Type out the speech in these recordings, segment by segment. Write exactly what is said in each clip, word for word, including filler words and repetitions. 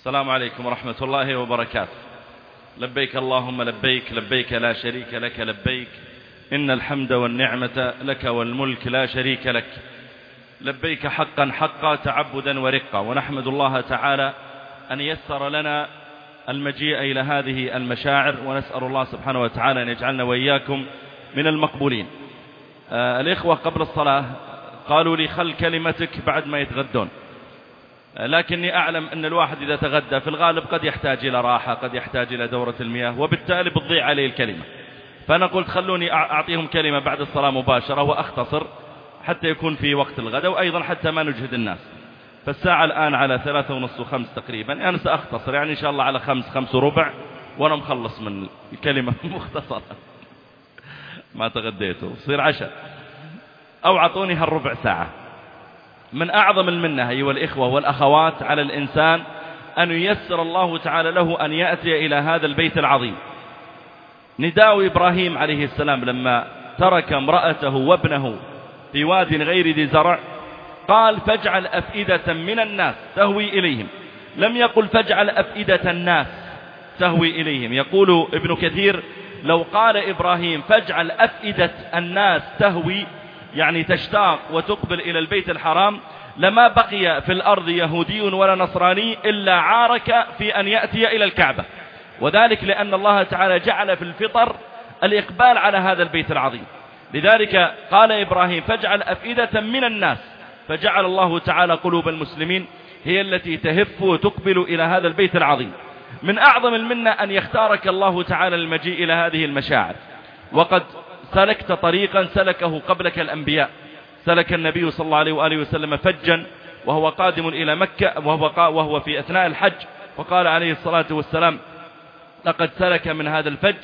السلام عليكم ورحمة الله وبركاته. لبيك اللهم لبيك، لبيك لا شريك لك لبيك، إن الحمد والنعمة لك والملك لا شريك لك. لبيك حقا حقا تعبدا ورقا، ونحمد الله تعالى أن يسر لنا المجيء إلى هذه المشاعر، ونسأل الله سبحانه وتعالى أن يجعلنا وإياكم من المقبولين. آه الإخوة قبل الصلاة قالوا لي خل كلمتك بعد ما يتغدون، لكني أعلم أن الواحد إذا تغدى في الغالب قد يحتاج إلى راحة، قد يحتاج إلى دورة المياه، وبالتالي بتضيع عليه الكلمة. فأنا قلت خلوني أعطيهم كلمة بعد الصلاة مباشرة وأختصر حتى يكون في وقت الغداء، وأيضا حتى ما نجهد الناس. فالساعة الآن على ثلاثة ونص وخمس تقريبا، أنا يعني سأختصر يعني إن شاء الله على خمس خمس وربع وأنا مخلص من الكلمة مختصرة. ما تغديته صير عشاء أو عطوني هالربع ساعة. من أعظم المنة أيها الإخوة والأخوات على الإنسان أن ييسر الله تعالى له أن يأتي إلى هذا البيت العظيم. نداء إبراهيم عليه السلام لما ترك امرأته وابنه في واد غير ذي زرع قال فاجعل أفئدة من الناس تهوي إليهم، لم يقل فاجعل أفئدة الناس تهوي إليهم. يقول ابن كثير لو قال إبراهيم فاجعل أفئدة الناس تهوي يعني تشتاق وتقبل إلى البيت الحرام، لما بقي في الأرض يهودي ولا نصراني إلا عارك في أن يأتي إلى الكعبة، وذلك لأن الله تعالى جعل في الفطر الإقبال على هذا البيت العظيم. لذلك قال إبراهيم فاجعل أفئدة من الناس، فجعل الله تعالى قلوب المسلمين هي التي تهف وتقبل إلى هذا البيت العظيم. من أعظم المنة أن يختارك الله تعالى للمجيء إلى هذه المشاعر، وقد سلكت طريقا سلكه قبلك الأنبياء. سلك النبي صلى الله عليه وآله وسلم فجا وهو قادم إلى مكة وهو, وهو في أثناء الحج، وقال عليه الصلاة والسلام لقد سلك من هذا الفج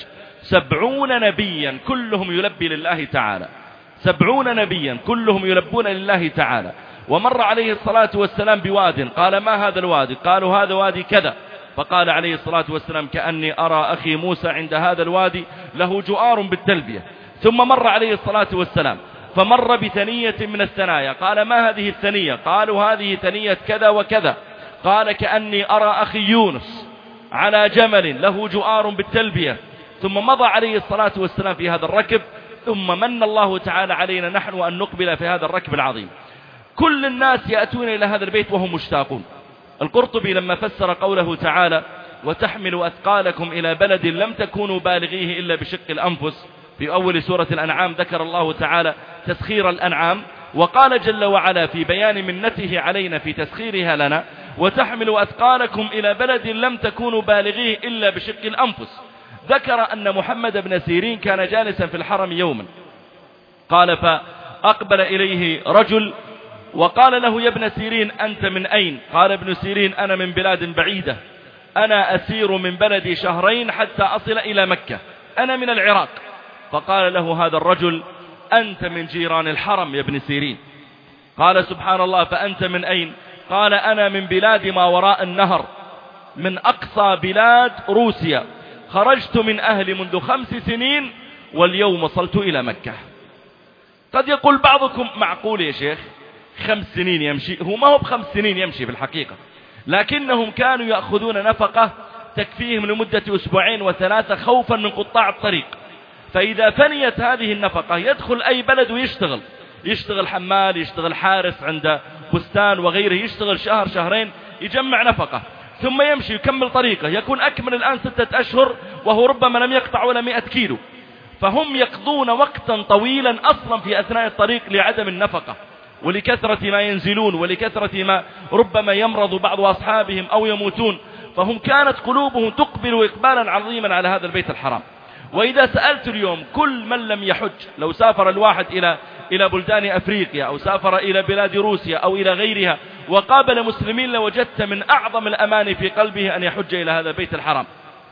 سبعون نبيا كلهم يلبي لله تعالى، سبعون نبيا كلهم يلبون لله تعالى. ومر عليه الصلاة والسلام بواد، قال ما هذا الوادي؟ قالوا هذا وادي كذا، فقال عليه الصلاة والسلام كأني أرى أخي موسى عند هذا الوادي له جؤار بالتلبية. ثم مر عليه الصلاة والسلام فمر بثنية من الثنايا، قال ما هذه الثنية؟ قالوا هذه ثنية كذا وكذا، قال كأني أرى أخي يونس على جمل له جؤار بالتلبية. ثم مضى عليه الصلاة والسلام في هذا الركب، ثم من الله تعالى علينا نحن أن نقبل في هذا الركب العظيم. كل الناس يأتون إلى هذا البيت وهم مشتاقون. القرطبي لما فسر قوله تعالى وتحمل أثقالكم إلى بلد لم تكونوا بالغيه إلا بشق الأنفس، في أول سورة الأنعام ذكر الله تعالى تسخير الأنعام، وقال جل وعلا في بيان منته علينا في تسخيرها لنا وتحمل أثقالكم إلى بلد لم تكونوا بالغيه إلا بشق الأنفس. ذكر أن محمد بن سيرين كان جالسا في الحرم يوما، قال فأقبل إليه رجل وقال له يا ابن سيرين أنت من أين؟ قال ابن سيرين أنا من بلاد بعيدة، أنا أسير من بلدي شهرين حتى أصل إلى مكة، أنا من العراق. فقال له هذا الرجل أنت من جيران الحرم يا ابن سيرين. قال سبحان الله فأنت من أين؟ قال أنا من بلاد ما وراء النهر، من أقصى بلاد روسيا، خرجت من أهلي منذ خمس سنين واليوم وصلت إلى مكة. قد يقول بعضكم معقول يا شيخ خمس سنين يمشي؟ هو ما هو بخمس سنين يمشي في الحقيقة، لكنهم كانوا يأخذون نفقة تكفيهم لمدة أسبوعين وثلاثة خوفا من قطاع الطريق. فإذا فنيت هذه النفقة يدخل أي بلد ويشتغل، يشتغل حمال، يشتغل حارس عند بستان وغيره، يشتغل شهر شهرين يجمع نفقة، ثم يمشي يكمل طريقه، يكون أكمل الآن ستة أشهر وهو ربما لم يقطع ولا مئة كيلو. فهم يقضون وقتا طويلا أصلا في أثناء الطريق لعدم النفقة ولكثرة ما ينزلون ولكثرة ما ربما يمرض بعض أصحابهم أو يموتون. فهم كانت قلوبهم تقبل إقبالا عظيما على هذا البيت الحرام. وإذا سألت اليوم كل من لم يحج، لو سافر الواحد إلى إلى بلدان أفريقيا أو سافر إلى بلاد روسيا أو إلى غيرها وقابل مسلمين، لوجدت من أعظم الأماني في قلبه أن يحج إلى هذا البيت الحرام.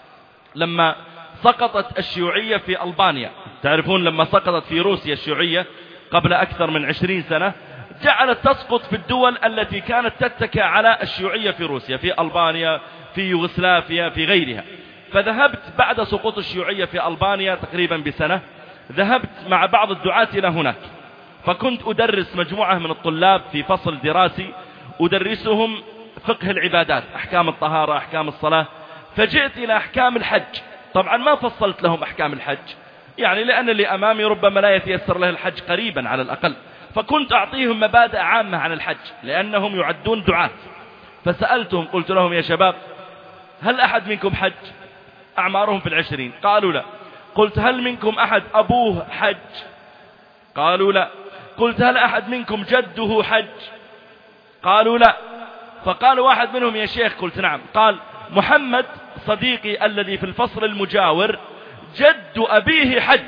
لما سقطت الشيوعية في ألبانيا، تعرفون لما سقطت في روسيا الشيوعية قبل أكثر من عشرين سنة، جعلت تسقط في الدول التي كانت تتكى على الشيوعية في روسيا، في ألبانيا، في يوغسلافيا، في غيرها. فذهبت بعد سقوط الشيوعية في ألبانيا تقريبا بسنة، ذهبت مع بعض الدعاة إلى هناك، فكنت أدرس مجموعة من الطلاب في فصل دراسي، أدرسهم فقه العبادات، أحكام الطهارة، أحكام الصلاة، فجئت إلى أحكام الحج. طبعا ما فصلت لهم أحكام الحج، يعني لأن اللي أمامي ربما لا يتيسر له الحج قريبا على الأقل، فكنت أعطيهم مبادئ عامة عن الحج لأنهم يعدون دعاة. فسألتهم قلت لهم يا شباب هل أحد منكم حج؟ أعمارهم في العشرين، قالوا لا. قلت هل منكم أحد أبوه حج؟ قالوا لا. قلت هل أحد منكم جده حج؟ قالوا لا. فقال واحد منهم يا شيخ، قلت نعم. قال محمد صديقي الذي في الفصل المجاور جد أبيه حج،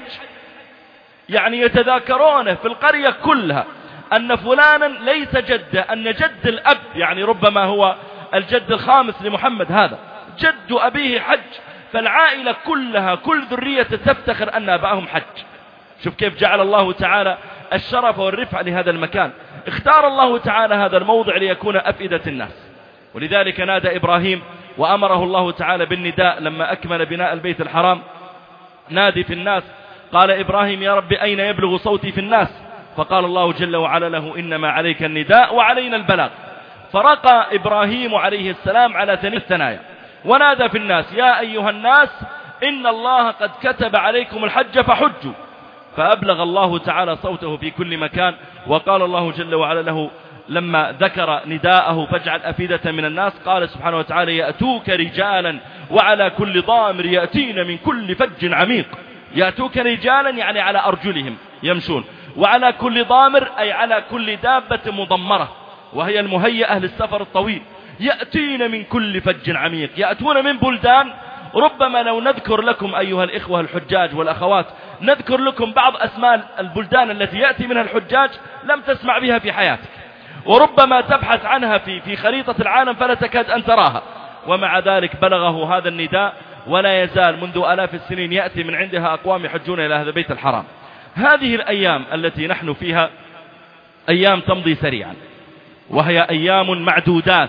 يعني يتذاكرونه في القرية كلها أن فلانا ليس جده، أن جد الأب يعني ربما هو الجد الخامس لمحمد هذا جد أبيه حج، فالعائلة كلها كل ذرية تفتخر أن أباهم حج. شوف كيف جعل الله تعالى الشرف والرفع لهذا المكان. اختار الله تعالى هذا الموضع ليكون أفئدة الناس، ولذلك نادى إبراهيم وأمره الله تعالى بالنداء لما أكمل بناء البيت الحرام. نادي في الناس، قال إبراهيم يا رب أين يبلغ صوتي في الناس؟ فقال الله جل وعلا له إنما عليك النداء وعلينا البلاغ. فرقى إبراهيم عليه السلام على ثني الثنايا ونادى في الناس يا أيها الناس إن الله قد كتب عليكم الحج فحجوا. فأبلغ الله تعالى صوته في كل مكان. وقال الله جل وعلا له لما ذكر نداءه فاجعل أفئدة من الناس، قال سبحانه وتعالى يأتوك رجالا وعلى كل ضامر يأتين من كل فج عميق. يأتوك رجالا يعني على أرجلهم يمشون، وعلى كل ضامر أي على كل دابة مضمرة وهي المهيئة للسفر الطويل. يأتين من كل فج عميق، يأتون من بلدان ربما لو نذكر لكم أيها الإخوة الحجاج والأخوات نذكر لكم بعض أسماء البلدان التي يأتي منها الحجاج لم تسمع بها في حياتك، وربما تبحث عنها في في خريطة العالم فلا تكاد أن تراها، ومع ذلك بلغه هذا النداء ولا يزال منذ آلاف السنين يأتي من عندها أقوام يحجون إلى هذا البيت الحرام. هذه الأيام التي نحن فيها أيام تمضي سريعا، وهي أيام معدودات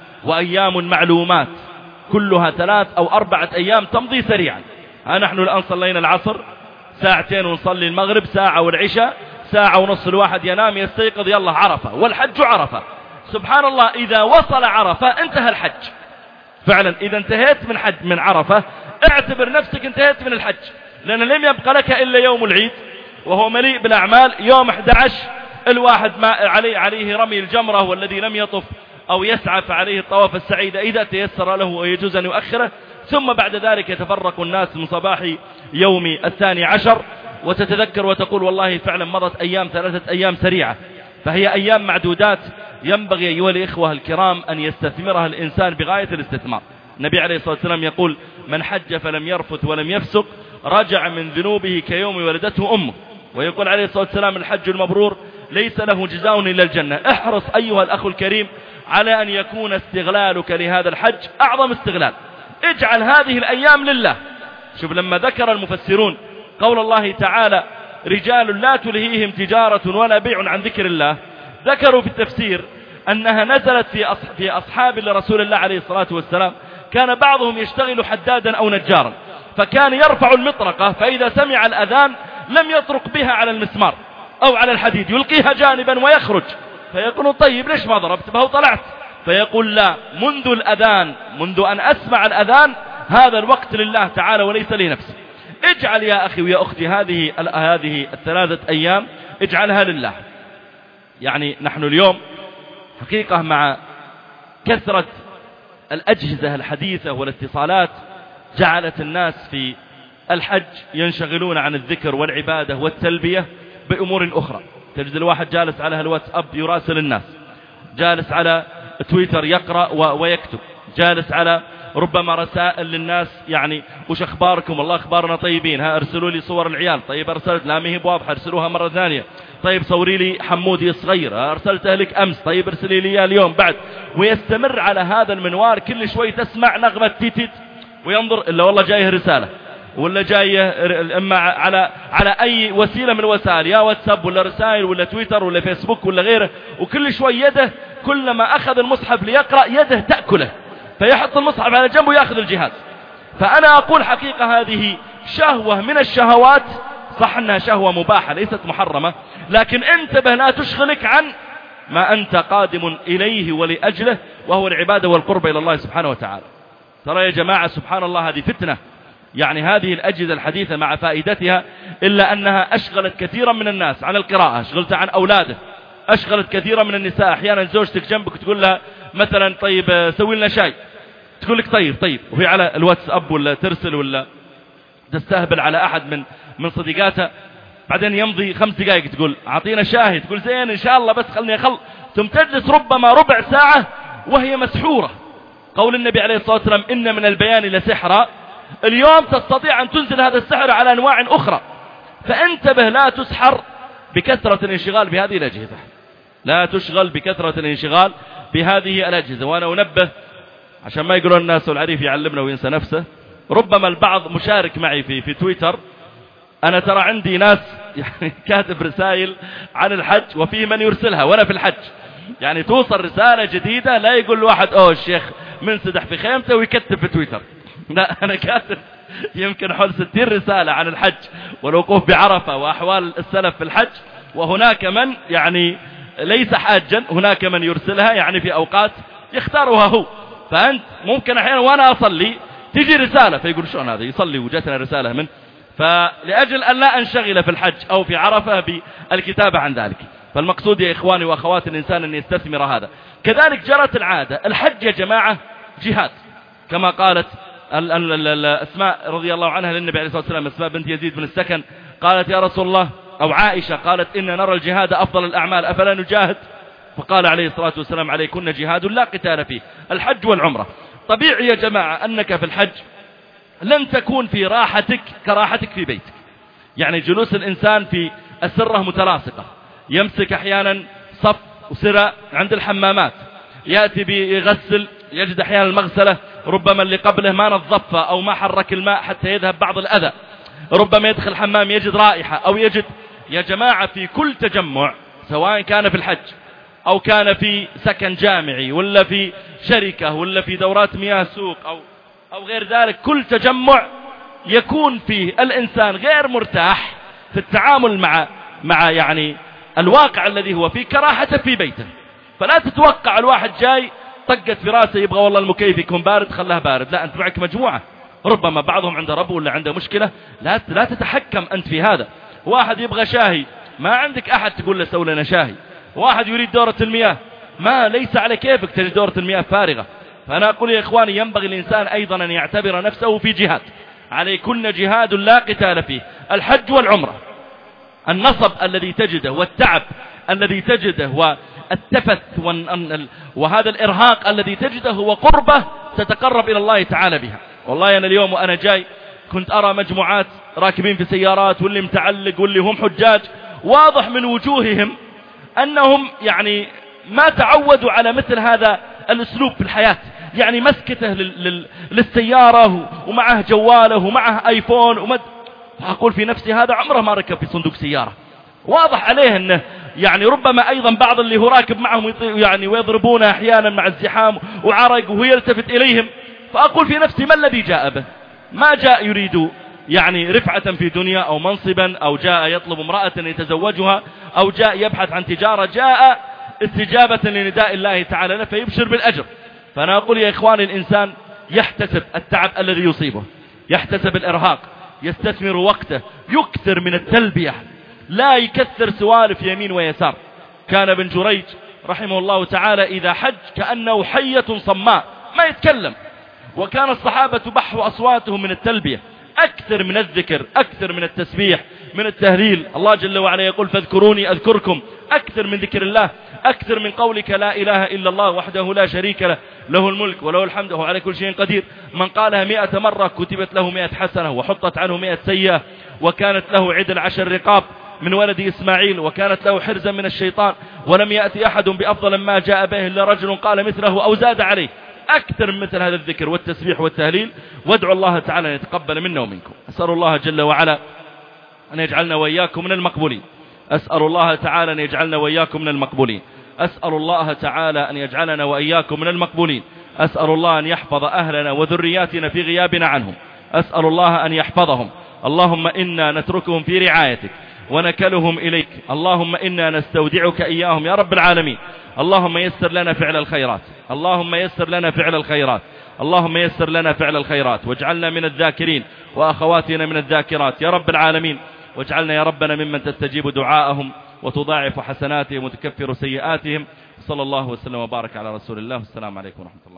وأيام معلومات، كلها ثلاث أو أربعة أيام تمضي سريعا. ها نحن الآن صلينا العصر ساعتين ونصلي المغرب ساعة والعشاء ساعة ونص، الواحد ينام يستيقظ يلا عرفة، والحج عرفة. سبحان الله إذا وصل عرفة انتهى الحج فعلا. إذا انتهيت من حج من عرفة اعتبر نفسك انتهيت من الحج، لأن لم يبقى لك إلا يوم العيد وهو مليء بالأعمال. يوم أحد عشر الواحد ما عليه عليه رمي الجمرة، والذي لم يطف أو يسعى فعليه الطواف السعيد إذا تيسر له ويجوز أن يؤخره. ثم بعد ذلك يتفرق الناس من صباح يوم الثاني عشر، وتتذكر وتقول والله فعلا مضت أيام ثلاثة أيام سريعة. فهي أيام معدودات ينبغي أيها الإخوة الكرام أن يستثمرها الإنسان بغاية الاستثمار. النبي عليه الصلاة والسلام يقول من حج فلم يرفث ولم يفسق رجع من ذنوبه كيوم ولدته أمه. ويقول عليه الصلاة والسلام الحج المبرور ليس له جزاء إلا الجنة. احرص أيها الأخ الكريم على أن يكون استغلالك لهذا الحج أعظم استغلال. اجعل هذه الأيام لله. شوف لما ذكر المفسرون قول الله تعالى رجال لا تلهيهم تجارة ولا بيع عن ذكر الله، ذكروا في التفسير أنها نزلت في في أصحاب رسول الله عليه الصلاة والسلام، كان بعضهم يشتغل حدادا أو نجارا، فكان يرفع المطرقة فإذا سمع الأذان لم يطرق بها على المسمار أو على الحديد، يلقيها جانبا ويخرج، فيقول طيب ليش ما ضربت به وطلعت؟ فيقول لا، منذ الأذان منذ أن أسمع الأذان هذا الوقت لله تعالى وليس لنفسي. اجعل يا أخي ويا أختي هذه هذه الثلاثة أيام اجعلها لله. يعني نحن اليوم حقيقة مع كثرة الأجهزة الحديثة والاتصالات جعلت الناس في الحج ينشغلون عن الذكر والعبادة والتلبية بأمور أخرى. تجد الواحد جالس على الواتساب يراسل الناس، جالس على تويتر يقرأ ويكتب، جالس على ربما رسائل للناس يعني وش أخباركم؟ والله أخبارنا طيبين، ها ارسلوا لي صور العيال، طيب أرسلت لا مهي بواضحة ارسلوها مرة ثانية، طيب صوري لي حمودي الصغير أرسلته لك أمس، طيب ارسلي لي اليوم بعد. ويستمر على هذا المنوال، كل شوي تسمع نغمة تيتيت وينظر إلا والله جايه رسالة ولا جايه إما على على أي وسيلة من الوسائل، يا واتساب ولا رسائل ولا تويتر ولا فيسبوك ولا غيره، وكل شوي يده كلما أخذ المصحف ليقرأ يده تأكله فيحط المصحف على جنبه ويأخذ الجهاز. فأنا أقول حقيقة هذه شهوة من الشهوات، صح أنها شهوة مباحة ليست محرمة، لكن انتبه لا تشغلك عن ما أنت قادم إليه ولأجله، وهو العبادة والقرب إلى الله سبحانه وتعالى. ترى يا جماعة سبحان الله هذه فتنة، يعني هذه الأجهزة الحديثة مع فائدتها إلا أنها أشغلت كثيرا من الناس عن القراءة، أشغلت عن أولاده، أشغلت كثيرا من النساء. أحيانا زوجتك جنبك تقول لها مثلا طيب سوي لنا شاي، تقول لك طيب طيب وهي على الواتساب ولا ترسل ولا تستهبل على أحد من من صديقاتها. بعدين يمضي خمس دقائق تقول أعطينا شاهي، تقول زين إن شاء الله بس خلني أخل، ثم تجلس ربما ربع ساعة وهي مسحورة. قول النبي عليه الصلاة والسلام إن من البيان لسحرا، اليوم تستطيع أن تنزل هذا السحر على أنواع أخرى. فانتبه لا تسحر بكثرة الانشغال بهذه الأجهزة، لا تشغل بكثرة الانشغال بهذه الأجهزة. وأنا أنبه عشان ما يقولون الناس والعريف يعلمنا وينسى نفسه. ربما البعض مشارك معي في في تويتر، أنا ترى عندي ناس يعني كاتب رسائل عن الحج وفيه من يرسلها وأنا في الحج، يعني توصل رسالة جديدة لا يقول واحد أوه الشيخ منسدح في خيمته ويكتب في تويتر، لا أنا كاتب يمكن حول ستين رسالة عن الحج والوقوف بعرفة وأحوال السلف في الحج. وهناك من يعني ليس حاجا، هناك من يرسلها يعني في أوقات يختارها هو. فأنت ممكن أحيانا وأنا أصلي تيجي رسالة فيقول شلون هذا يصلي وجاتنا رسالة منه. فلأجل أن لا أنشغل في الحج أو في عرفة بالكتابة عن ذلك. فالمقصود يا إخواني وأخوات الإنسان أن يستثمر هذا. كذلك جرت العادة، الحج يا جماعة جهاد، كما قالت أسماء رضي الله عنها للنبي عليه الصلاة والسلام، أسماء بنت يزيد بن السكن، قالت يا رسول الله، أو عائشة قالت إن نرى الجهاد أفضل الأعمال أفلا نجاهد؟ فقال عليه الصلاة والسلام عليكن جهاد لا قتال فيه، الحج والعمرة. طبيعي يا جماعة أنك في الحج لن تكون في راحتك كراحتك في بيتك، يعني جلوس الإنسان في السرة متلاصقة، يمسك أحيانا صف وسرة عند الحمامات، يأتي بيغسل يجد أحيانا المغسلة ربما اللي قبله ما نظفها أو ما حرك الماء حتى يذهب بعض الأذى، ربما يدخل الحمام يجد رائحة أو يجد. يا جماعة في كل تجمع سواء كان في الحج أو كان في سكن جامعي ولا في شركة ولا في دورات مياه سوق أو أو غير ذلك، كل تجمع يكون فيه الإنسان غير مرتاح في التعامل مع مع يعني الواقع الذي هو فيه كراحته في بيته. فلا تتوقع الواحد جاي طقت في راسه يبغى والله المكيف يكون بارد خلاه بارد، لا أنت معك مجموعة، ربما بعضهم عنده رب ولا عنده مشكلة، لا لا تتحكم أنت في هذا. واحد يبغى شاهي ما عندك أحد تقول له سوي لنا شاهي، واحد يريد دورة المياه ما ليس على كيفك تجد دورة المياه فارغة. فأنا أقول يا إخواني ينبغي الإنسان أيضا أن يعتبر نفسه في جهاد، عليكن جهاد لا قتال فيه، الحج والعمرة. النصب الذي تجده والتعب الذي تجده والتفت وهذا الإرهاق الذي تجده هو قربة تتقرب إلى الله تعالى بها. والله أنا اليوم وأنا جاي كنت أرى مجموعات راكبين في سيارات واللي متعلق واللي هم حجاج، واضح من وجوههم أنهم يعني ما تعودوا على مثل هذا الأسلوب في الحياة، يعني مسكته لل... للسيارة ومعه جواله ومعه آيفون ومد... أقول في نفسي هذا عمره ما ركب في صندوق سيارة، واضح عليه أنه يعني ربما أيضا بعض اللي هو راكب معهم يعني ويضربونه أحيانا مع الزحام وعرق وهو يلتفت إليهم. فأقول في نفسي ما الذي جاء به؟ ما جاء يريد يعني رفعة في دنيا أو منصبا أو جاء يطلب امرأة يتزوجها أو جاء يبحث عن تجارة، جاء استجابة لنداء الله تعالى له فيبشر بالأجر. فأنا أقول يا إخواني الإنسان يحتسب التعب الذي يصيبه، يحتسب الإرهاق، يستثمر وقته، يكثر من التلبية، لا يكثر سوالف يمين ويسار. كان ابن جريج رحمه الله تعالى إذا حج كأنه حية صماء ما يتكلم، وكان الصحابة بحوا أصواتهم من التلبية، أكثر من الذكر، أكثر من التسبيح، من التهليل. الله جل وعلا يقول فاذكروني أذكركم، أكثر من ذكر الله، أكثر من قولك لا إله إلا الله وحده لا شريك له، له الملك وله الحمد وهو على كل شيء قدير. من قالها مئة مرة كتبت له مئة حسنة وحطت عنه مئة سيئة، وكانت له عدل عشر رقاب من ولد إسماعيل، وكانت له حرزا من الشيطان، ولم يأتي أحد بأفضل ما جاء به إلا رجل قال مثله أو زاد عليه. أكثر من مثل هذا الذكر والتسبيح والتهليل، وادعوا الله تعالى أن يتقبل منا ومنكم. أسأل الله جل وعلا أن يجعلنا وإياكم من المقبولين، أسأل الله تعالى أن يجعلنا وإياكم من المقبولين، أسأل الله تعالى أن يجعلنا وإياكم من المقبولين، أسأل الله أن يحفظ أهلنا وذرياتنا في غيابنا عنهم، أسأل الله أن يحفظهم. اللهم إنا نتركهم في رعايتك ونكلهم إليك. اللهم إنا نستودعك إياهم يا رب العالمين. اللهم يسر لنا فعل الخيرات، اللهم يسر لنا فعل الخيرات، اللهم يسر لنا فعل الخيرات، واجعلنا من الذاكرين وأخواتنا من الذاكرات يا رب العالمين. واجعلنا يا ربنا ممن تستجيب دعاءهم وتضاعف حسناتهم وتكفر سيئاتهم. صلى الله وسلم وبارك على رسول الله. السلام عليكم ورحمة الله.